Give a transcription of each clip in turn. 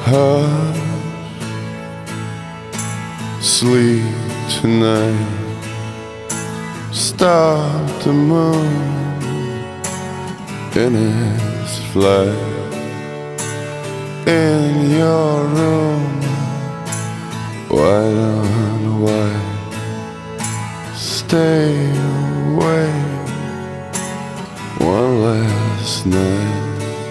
Hush, sleep tonight. Stop the moon in its flight. In your room, white on white. Stay away one last night.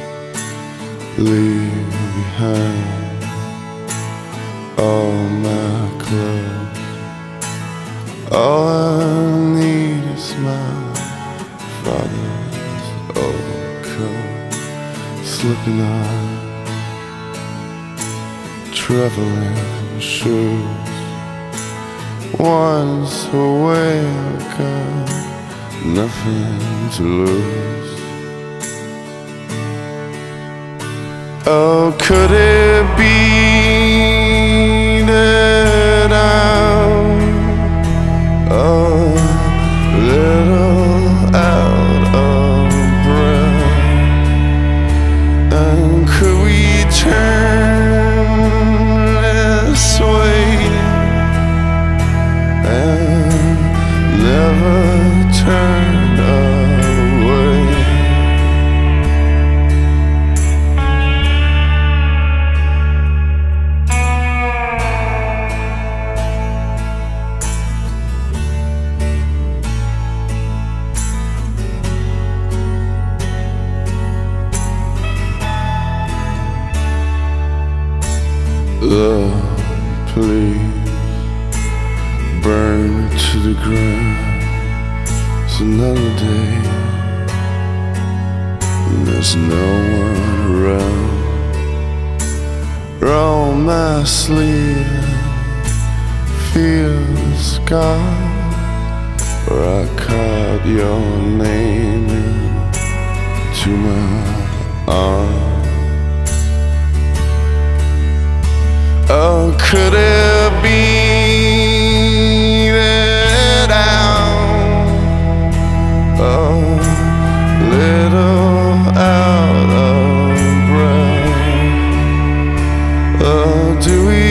Leave behind all my clothes. All I need is my father's old coat, slipping on traveling shoes. Once away, I've got nothing to lose. Oh, could it be that I'm a little out of breath? And could we turn this way and never turn away? Love, please, burn me to the ground. It's another day, and there's no one around. Roll my sleeve, feel the scar where I caught your name into my arms. Oh, could it be that I'm a little out of breath? Oh, do we